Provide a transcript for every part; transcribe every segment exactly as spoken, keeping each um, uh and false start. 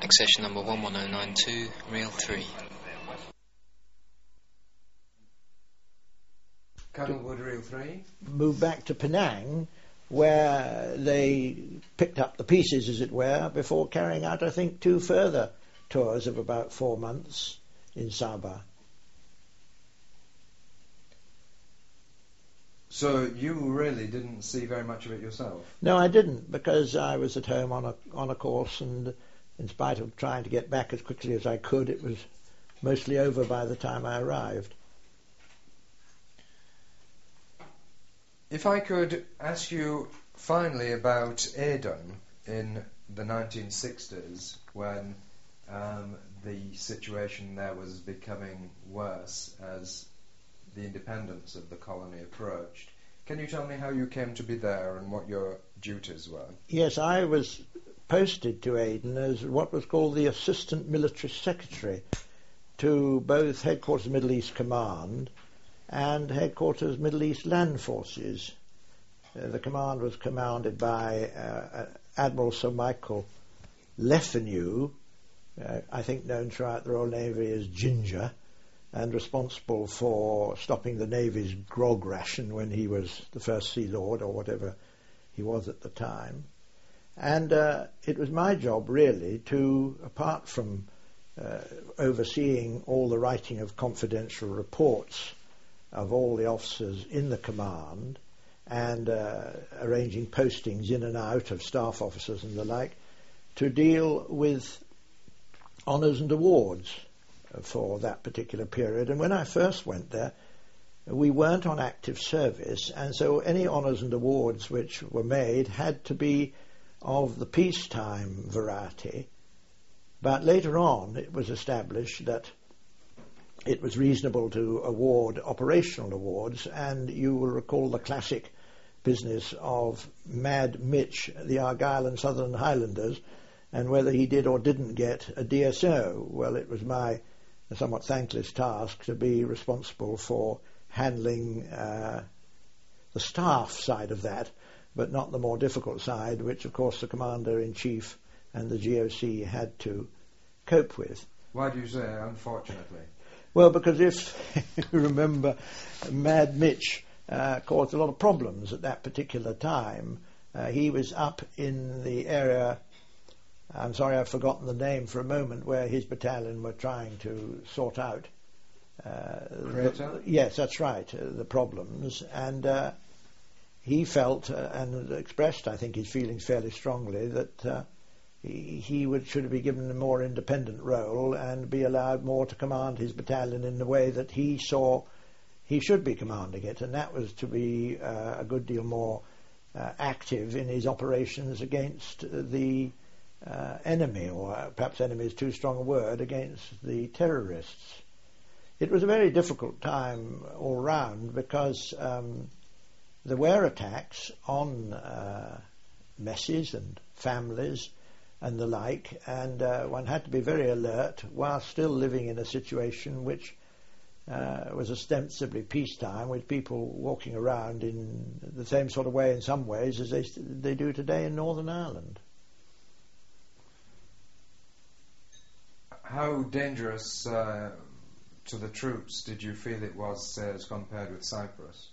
Accession number one one zero nine two, reel three. Cuddlewood, reel three. Moved back to Penang, where they picked up the pieces, as it were, before carrying out, I think, two further tours of about four months in Sabah. So you really didn't see very much of it yourself? No, I didn't, because I was at home on a on a course, and in spite of trying to get back as quickly as I could, it was mostly over by the time I arrived. If I could ask you finally about Aden in the nineteen sixties, when um, the situation there was becoming worse as the independence of the colony approached. Can you tell me how you came to be there and what your duties were? Yes, I was posted to Aden as what was called the Assistant Military Secretary to both Headquarters Middle East Command and Headquarters Middle East Land Forces. Uh, the command was commanded by uh, Admiral Sir Michael Lefanu, uh, I think known throughout the Royal Navy as Ginger, and responsible for stopping the Navy's grog ration when he was the First Sea Lord, or whatever he was at the time. And uh, it was my job, really, to, apart from uh, overseeing all the writing of confidential reports of all the officers in the command and uh, arranging postings in and out of staff officers and the like, to deal with honours and awards for that particular period. And when I first went there, we weren't on active service, and so any honours and awards which were made had to be of the peacetime variety. But later on it was established that it was reasonable to award operational awards, and you will recall the classic business of Mad Mitch, the Argyll and Southern Highlanders, and whether he did or didn't get a D S O. Well, it was my somewhat thankless task to be responsible for handling uh, the staff side of that, but not the more difficult side, which of course the Commander-in-Chief and the G O C had to cope with. Why do you say unfortunately? Well, because if you remember, Mad Mitch uh, caused a lot of problems at that particular time. Uh, he was up in the area, I'm sorry I've forgotten the name for a moment, where his battalion were trying to sort out uh, the, yes, that's right, uh, the problems, and uh, he felt uh, and expressed, I think, his feelings fairly strongly that uh, he, he would should be given a more independent role and be allowed more to command his battalion in the way that he saw he should be commanding it, and that was to be uh, a good deal more uh, active in his operations against the uh, enemy, or perhaps enemy is too strong a word, against the terrorists. It was a very difficult time all round, because um, there were attacks on uh, messes and families and the like, and uh, one had to be very alert while still living in a situation which uh, was ostensibly peacetime, with people walking around in the same sort of way in some ways as they, they do today in Northern Ireland. How dangerous uh, to the troops did you feel it was, say, as compared with Cyprus?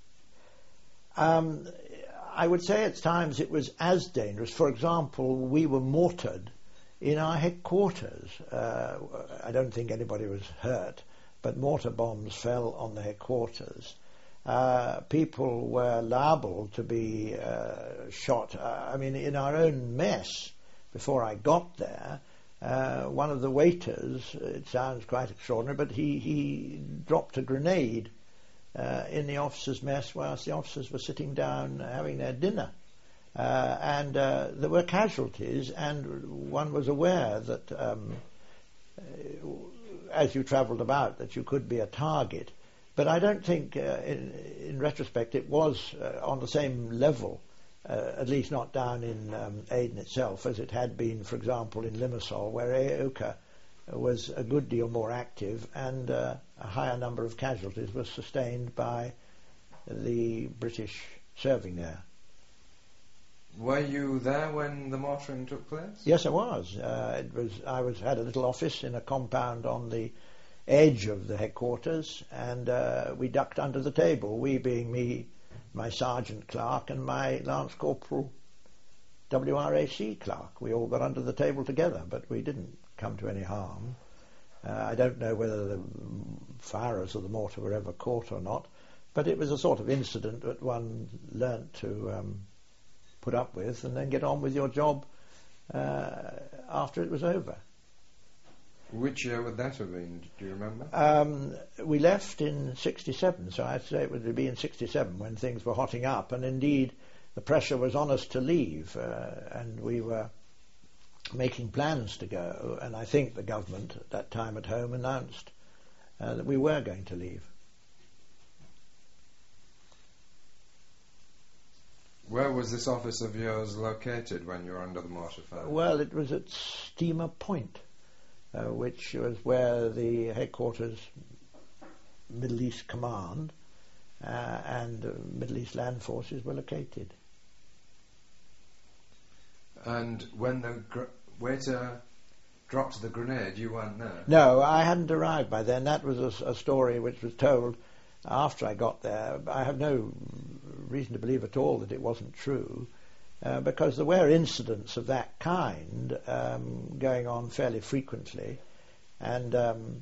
Um, I would say at times it was as dangerous. For example, we were mortared in our headquarters. Uh, I don't think anybody was hurt, but mortar bombs fell on the headquarters. Uh, people were liable to be uh, shot. Uh, I mean, in our own mess, before I got there, uh, one of the waiters, it sounds quite extraordinary, but he, he dropped a grenade Uh, in the officers' mess whilst the officers were sitting down having their dinner. Uh, and uh, there were casualties, and one was aware that um, uh, as you travelled about that you could be a target. But I don't think, uh, in, in retrospect, it was uh, on the same level, uh, at least not down in um, Aden itself, as it had been, for example, in Limassol, where A O C A was a good deal more active, and uh, a higher number of casualties was sustained by the British serving there. Were you there when the mortaring took place? Yes, I was. Uh, it was. I was had a little office in a compound on the edge of the headquarters, and uh, we ducked under the table. We being me, my sergeant clerk, and my lance corporal W R A C clerk. We all got under the table together, but we didn't come to any harm. Uh, I don't know whether the firers of the mortar were ever caught or not, but it was a sort of incident that one learnt to um, put up with and then get on with your job uh, after it was over. Which year would that have been? Do you remember? Um, we left in sixty-seven, so I'd say it would be in sixty-seven when things were hotting up, and indeed the pressure was on us to leave, uh, and we were making plans to go, and I think the government at that time at home announced uh, that we were going to leave. Where was this office of yours located when you were under the mortar fire? Well, it was at Steamer Point, uh, which was where the headquarters Middle East Command uh, and uh, Middle East Land Forces were located. And when the gr- waiter dropped the grenade, you weren't there? No, I hadn't arrived by then. That was a, a story which was told after I got there. I have no reason to believe at all that it wasn't true, uh, because there were incidents of that kind um, going on fairly frequently, and um,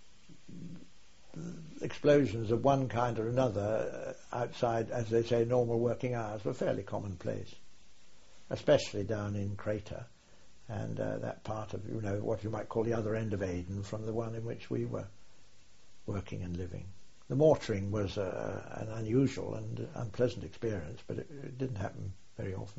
explosions of one kind or another outside, as they say, normal working hours were fairly commonplace, especially down in Crater and uh, that part of, you know, what you might call the other end of Aden from the one in which we were working and living. The mortaring was uh, an unusual and unpleasant experience, but it, it didn't happen very often.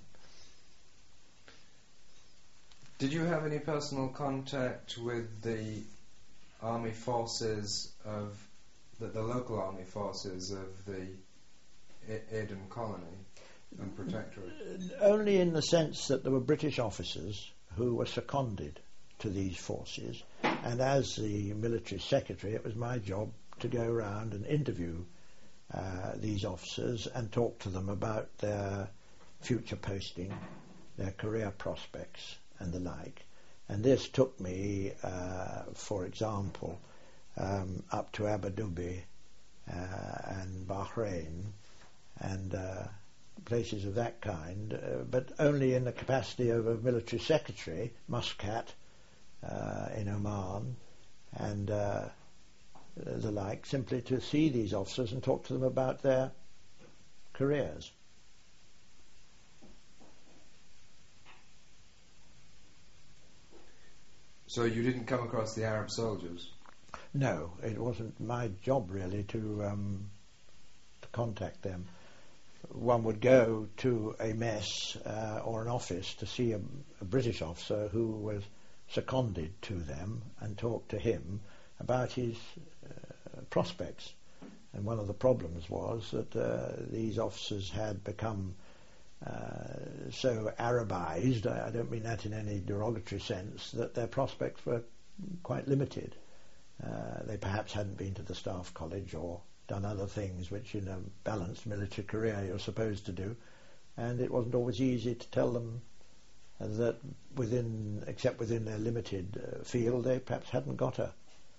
Did you have any personal contact with the army forces of, the, the local army forces of the A- Aden colony and protectorate? Only in the sense that there were British officers who were seconded to these forces, and as the military secretary, it was my job to go around and interview uh, these officers and talk to them about their future posting, their career prospects and the like. And this took me, uh, for example, um, up to Abu Dhabi uh, and Bahrain and uh, places of that kind, uh, but only in the capacity of a military secretary, Muscat uh, in Oman, and uh, the like, simply to see these officers and talk to them about their careers. So you didn't come across the Arab soldiers? No, it wasn't my job really to um, to contact them. One would go to a mess uh, or an office to see a, a British officer who was seconded to them and talk to him about his uh, prospects. And one of the problems was that uh, these officers had become uh, so Arabized, I, I don't mean that in any derogatory sense, that their prospects were quite limited. Uh, they perhaps hadn't been to the staff college or done other things which in a balanced military career you're supposed to do, and it wasn't always easy to tell them that within, except within their limited uh, field, they perhaps hadn't got a,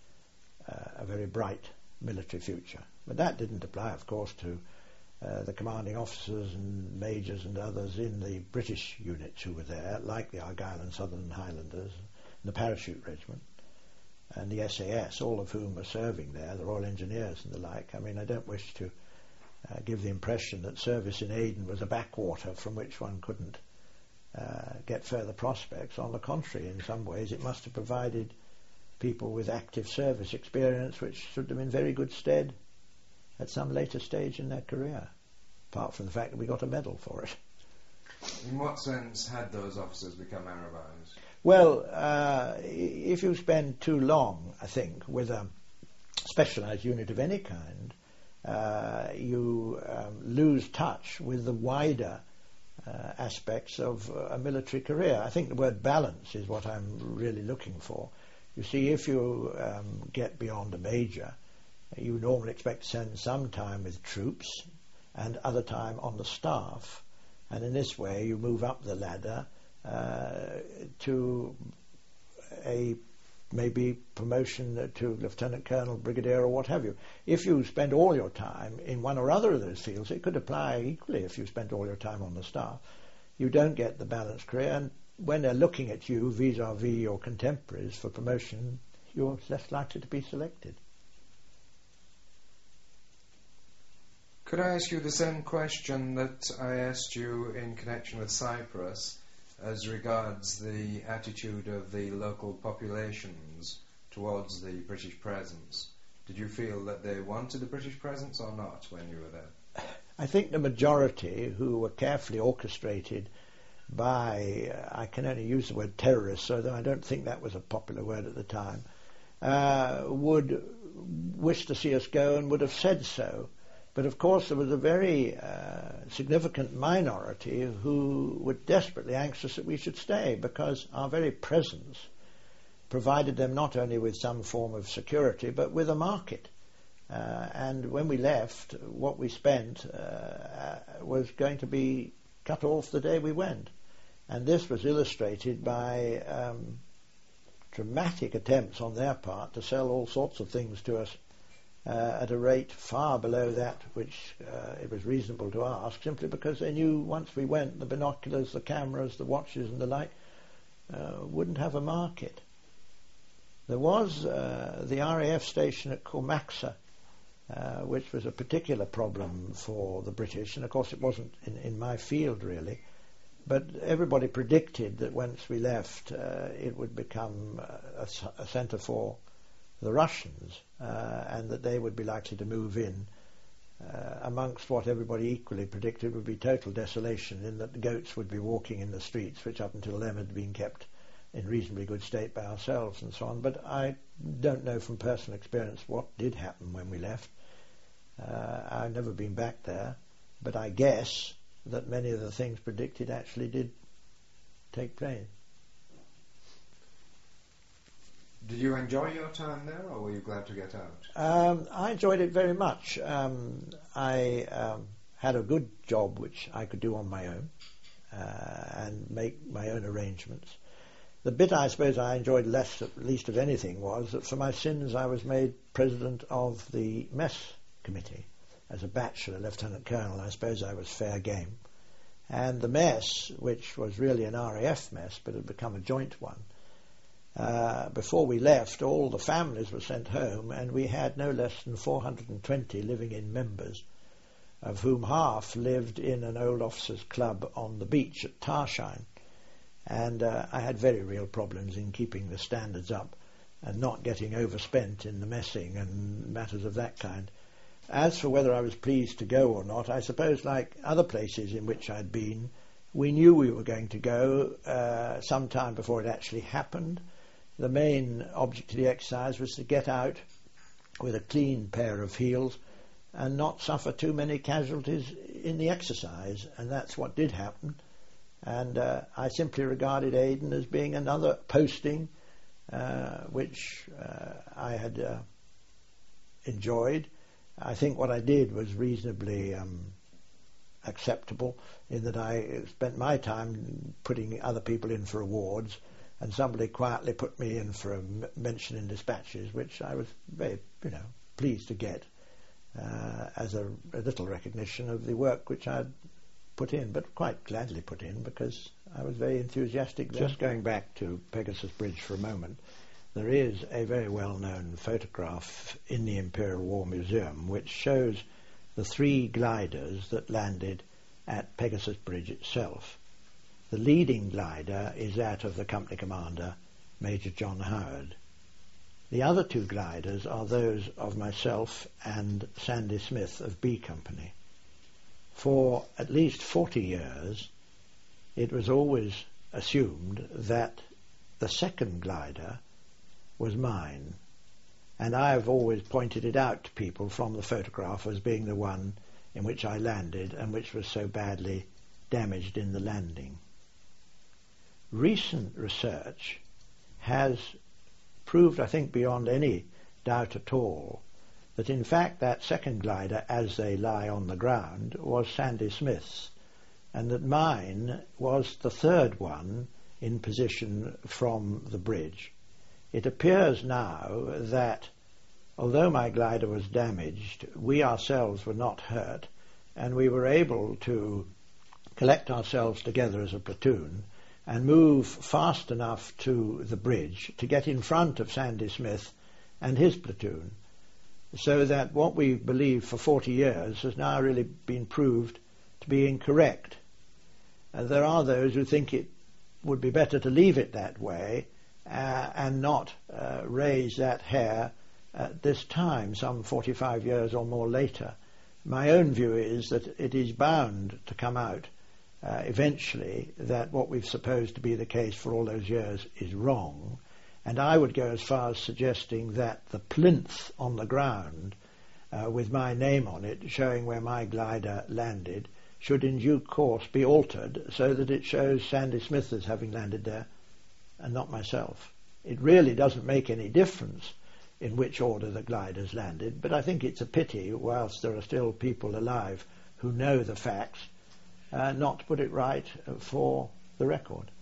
uh, a very bright military future. But that didn't apply, of course, to uh, the commanding officers and majors and others in the British units who were there, like the Argyll and Southern Highlanders, and the Parachute Regiment, and the S A S, all of whom were serving there, the Royal Engineers and the like. I mean, I don't wish to uh, give the impression that service in Aden was a backwater from which one couldn't uh, get further prospects. On the contrary, in some ways it must have provided people with active service experience which stood them in very good stead at some later stage in their career, apart from the fact that we got a medal for it. In what sense had those officers become Arabized? Well, uh, if you spend too long, I think, with a specialised unit of any kind, uh, you um, lose touch with the wider uh, aspects of uh, a military career. I think the word balance is what I'm really looking for. You see, if you um, get beyond a major, you normally expect to spend some time with troops and other time on the staff, And in this way you move up the ladder uh, to a maybe promotion to lieutenant colonel, brigadier, or what have you. If you spend all your time in one or other of those fields, it could apply equally if you spent all your time on the staff. You don't get the balanced career, and when they're looking at you vis-a-vis your contemporaries for promotion, you're less likely to be selected. Could I ask you the same question that I asked you in connection with Cyprus as regards the attitude of the local populations towards the British presence? Did you feel that they wanted the British presence or not when you were there? I think the majority, who were carefully orchestrated by, uh, I can only use the word terrorists, although I don't think that was a popular word at the time, uh, would wish to see us go and would have said so. But of course there was a very uh, significant minority who were desperately anxious that we should stay, because our very presence provided them not only with some form of security but with a market. Uh, and when we left, what we spent uh, was going to be cut off the day we went. And this was illustrated by um, dramatic attempts on their part to sell all sorts of things to us Uh, at a rate far below that which uh, it was reasonable to ask, simply because they knew once we went, the binoculars, the cameras, the watches and the like uh, wouldn't have a market. There was uh, the R A F station at Kormaksa, uh, which was a particular problem for the British, and of course it wasn't in, in my field really, but everybody predicted that once we left uh, it would become a, a centre for the Russians, uh, and that they would be likely to move in uh, amongst what everybody equally predicted would be total desolation, in that the goats would be walking in the streets, which up until then had been kept in reasonably good state by ourselves and so on. But I don't know from personal experience what did happen when we left. Uh, I've never been back there, but I guess that many of the things predicted actually did take place. Did you enjoy your time there, or were you glad to get out? Um, I enjoyed it very much. Um, I um, had a good job which I could do on my own uh, and make my own arrangements. The bit I suppose I enjoyed less, at least of anything, was that for my sins I was made president of the mess committee. As a bachelor lieutenant colonel, I suppose I was fair game. And the mess, which was really an R A F mess but had become a joint one, Uh, before we left, all the families were sent home, and we had no less than four hundred twenty living in members, of whom half lived in an old officers' club on the beach at Tarshine. And uh, I had very real problems in keeping the standards up and not getting overspent in the messing and matters of that kind. As for whether I was pleased to go or not, I suppose, like other places in which I'd been, we knew we were going to go uh, some time before it actually happened. The main object of the exercise was to get out with a clean pair of heels and not suffer too many casualties in the exercise, and that's what did happen. And uh, I simply regarded Aden as being another posting uh, which uh, I had uh, enjoyed. I think what I did was reasonably um, acceptable, in that I spent my time putting other people in for awards, and somebody quietly put me in for a m- mention in dispatches, which I was very, you know, pleased to get uh, as a, a little recognition of the work which I'd put in, but quite gladly put in, because I was very enthusiastic there. Just going back to Pegasus Bridge for a moment, there is a very well-known photograph in the Imperial War Museum which shows the three gliders that landed at Pegasus Bridge itself. The leading glider is that of the company commander, Major John Howard. The other two gliders are those of myself and Sandy Smith of B Company. For at least forty years, it was always assumed that the second glider was mine, and I have always pointed it out to people from the photograph as being the one in which I landed and which was so badly damaged in the landing. Recent research has proved, I think, beyond any doubt at all, that in fact that second glider, as they lie on the ground, was Sandy Smith's, and that mine was the third one in position from the bridge. It appears now that, although my glider was damaged, we ourselves were not hurt, and we were able to collect ourselves together as a platoon and move fast enough to the bridge to get in front of Sandy Smith and his platoon, so that what we believed for forty years has now really been proved to be incorrect. Uh, there are those who think it would be better to leave it that way uh, and not uh, raise that hair at this time, some forty-five years or more later. My own view is that it is bound to come out uh, eventually that what we've supposed to be the case for all those years is wrong, and I would go as far as suggesting that the plinth on the ground uh, with my name on it, showing where my glider landed, should in due course be altered so that it shows Sandy Smith as having landed there and not myself. It really doesn't make any difference in which order the gliders landed, but I think it's a pity, whilst there are still people alive who know the facts, uh, not to put it right for the record.